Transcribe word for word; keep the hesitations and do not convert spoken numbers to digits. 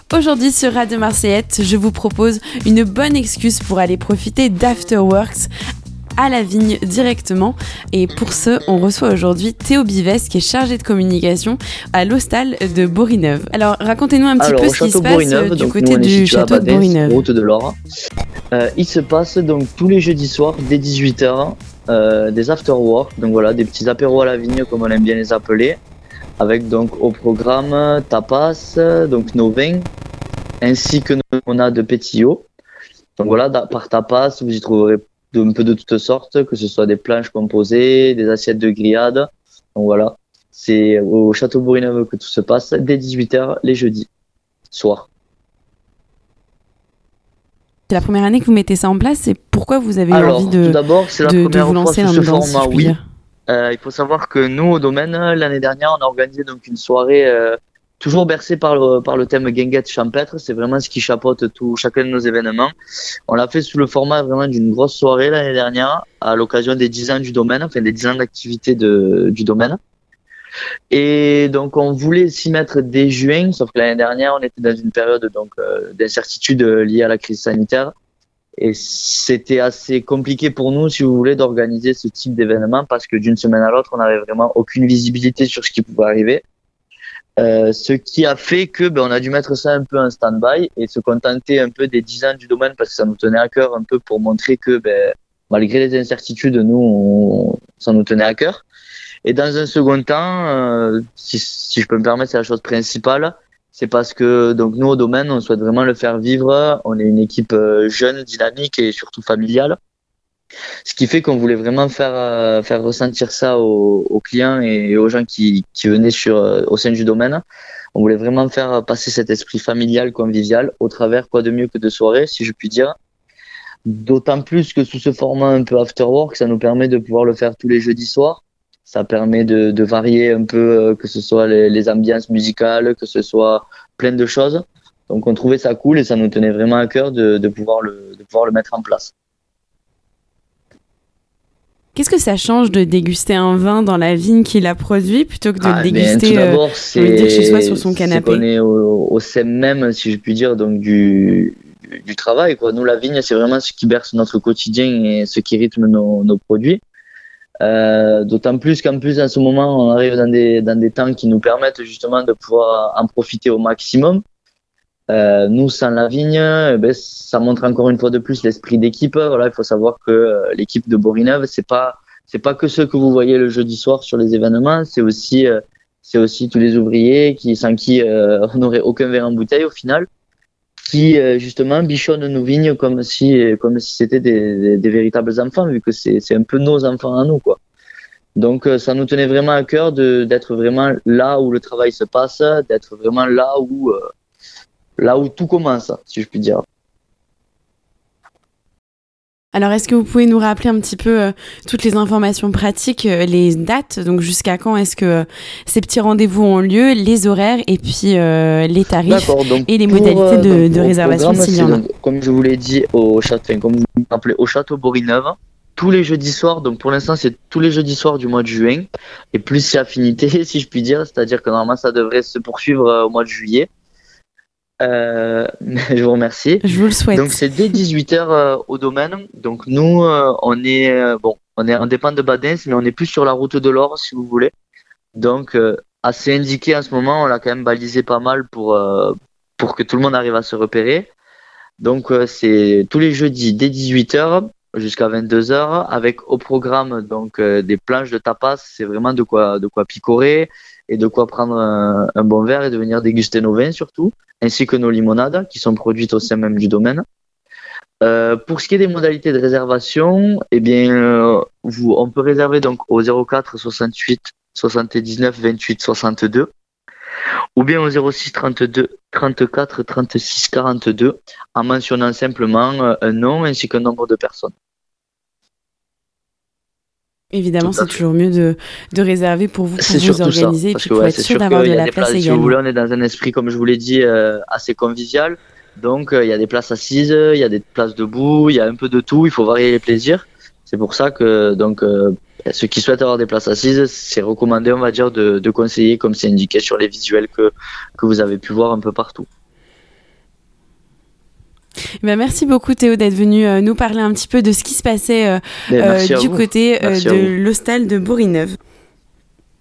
Aujourd'hui sur Radio Marseillette, je vous propose une bonne excuse pour aller profiter d'Afterworks à la Vigne directement. Et pour ce, on reçoit aujourd'hui Théo Bives qui est chargé de communication à l'hostal de Borineuve. Alors racontez-nous un petit Alors, peu ce qui se passe Borineuve, du donc côté nous, du château de Borineuve. Route de l'Or. Euh, il se passe donc tous les jeudis soirs dès dix-huit heures euh, des afterworks, donc voilà, des petits apéros à la vigne comme on aime bien les appeler, avec donc au programme tapas, donc nos vins, ainsi que nos limonades de pétillots. Donc voilà, par tapas, vous y trouverez de, un peu de toutes sortes, que ce soit des planches composées, des assiettes de grillades. Donc voilà, c'est au château Borineuve que tout se passe dès dix-huit heures les jeudis soirs. C'est la première année que vous mettez ça en place, et pourquoi vous avez Alors, envie de, tout d'abord, c'est la de, première de vous lancer fois sous ce là-dedans, format, si je puis oui. dire. Euh, il faut savoir que nous, au domaine, l'année dernière, on a organisé donc une soirée euh, toujours bercée par le, par le thème guinguette champêtre. C'est vraiment ce qui chapeaute tout, chacun de nos événements. On l'a fait sous le format vraiment d'une grosse soirée l'année dernière, à l'occasion des dix ans du domaine, enfin des dix ans d'activité de, du domaine. Et donc, on voulait s'y mettre dès juin, sauf que l'année dernière, on était dans une période donc euh, d'incertitude liée à la crise sanitaire. Et c'était assez compliqué pour nous, si vous voulez, d'organiser ce type d'événement parce que d'une semaine à l'autre, on n'avait vraiment aucune visibilité sur ce qui pouvait arriver. Euh, ce qui a fait que ben, on a dû mettre ça un peu en stand-by et se contenter un peu des dix ans du domaine parce que ça nous tenait à cœur un peu pour montrer que ben, malgré les incertitudes, nous, on, ça nous tenait à cœur. Et dans un second temps, euh, si, si je peux me permettre, c'est la chose principale. C'est parce que donc nous au domaine, on souhaite vraiment le faire vivre. On est une équipe jeune, dynamique et surtout familiale. Ce qui fait qu'on voulait vraiment faire euh, faire ressentir ça aux, aux clients et aux gens qui qui venaient sur euh, au sein du domaine. On voulait vraiment faire passer cet esprit familial, convivial, au travers quoi de mieux que de soirées, si je puis dire. D'autant plus que sous ce format un peu afterwork, ça nous permet de pouvoir le faire tous les jeudis soirs. Ça permet de, de varier un peu, que ce soit les, les ambiances musicales, que ce soit plein de choses. Donc on trouvait ça cool et ça nous tenait vraiment à cœur de, de, pouvoir, le, de pouvoir le mettre en place. Qu'est-ce que ça change de déguster un vin dans la vigne qu'il a produit plutôt que de ah, le déguster tout d'abord, euh, c'est, dire, chez soi sur son canapé? C'est qu'on est au, au sein même, si je puis dire, donc du, du, du travail, quoi. Nous, la vigne, c'est vraiment ce qui berce notre quotidien et ce qui rythme nos, nos produits. Euh, d'autant plus qu'en plus en ce moment on arrive dans des dans des temps qui nous permettent justement de pouvoir en profiter au maximum. Euh, nous sans la vigne, eh ben, ça montre encore une fois de plus l'esprit d'équipe. Voilà, il faut savoir que euh, l'équipe de Borineuve, c'est pas c'est pas que ceux que vous voyez le jeudi soir sur les événements, c'est aussi euh, c'est aussi tous les ouvriers qui sans qui euh, on n'aurait aucun verre en bouteille au final, qui euh, justement bichonnent nos vignes comme si comme si c'était des, des, des véritables enfants, vu que c'est c'est un peu nos enfants à nous, quoi. Donc euh, ça nous tenait vraiment à cœur de d'être vraiment là où le travail se passe, d'être vraiment là où euh, là où tout commence, si je puis dire. Alors, est-ce que vous pouvez nous rappeler un petit peu euh, toutes les informations pratiques, euh, les dates, donc jusqu'à quand est-ce que euh, ces petits rendez-vous ont lieu, les horaires et puis euh, les tarifs et les pour, modalités de, euh, donc, de réservation s'il y en a. Donc, comme je vous l'ai dit, au château, comme vous me rappelez, au château Borineuve, tous les jeudis soirs, donc pour l'instant c'est tous les jeudis soirs du mois de juin, et plus si affinité, si je puis dire, c'est-à-dire que normalement ça devrait se poursuivre euh, au mois de juillet. Euh, je vous remercie. Je vous le souhaite. Donc c'est dès dix-huit heures euh, au domaine. Donc nous euh, on est euh, bon, on est on dépend de Badens, mais on est plus sur la route de l'Or si vous voulez. Donc euh, assez indiqué en ce moment, on l'a quand même balisé pas mal pour euh, pour que tout le monde arrive à se repérer. Donc euh, c'est tous les jeudis dès dix-huit heures jusqu'à vingt-deux heures avec au programme donc euh, des planches de tapas, c'est vraiment de quoi de quoi picorer et de quoi prendre un, un bon verre et de venir déguster nos vins surtout, ainsi que nos limonades qui sont produites au sein même du domaine. Euh, pour ce qui est des modalités de réservation, eh bien, euh, vous, on peut réserver donc au zéro quatre soixante-huit soixante-dix-neuf vingt-huit soixante-deux ou bien au zéro six trente-deux trente-quatre trente-six quarante-deux en mentionnant simplement un nom ainsi qu'un nombre de personnes. Évidemment, c'est toujours mieux de, de réserver pour vous, pour c'est vous organiser ça, et puis que, pour ouais, être sûr sûr d'avoir de la place place également. Si vous voulez, on est dans un esprit, comme je vous l'ai dit, euh, assez convivial. Donc, il euh, y a des places assises, il y a des places debout, il y a un peu de tout. Il faut varier les plaisirs. C'est pour ça que donc euh, ceux qui souhaitent avoir des places assises, c'est recommandé, on va dire, de, de conseiller, comme c'est indiqué sur les visuels que, que vous avez pu voir un peu partout. Ben, merci beaucoup Théo d'être venu euh, nous parler un petit peu de ce qui se passait euh, euh, du vous. côté euh, de l'hostal de Bourg-Ineuve.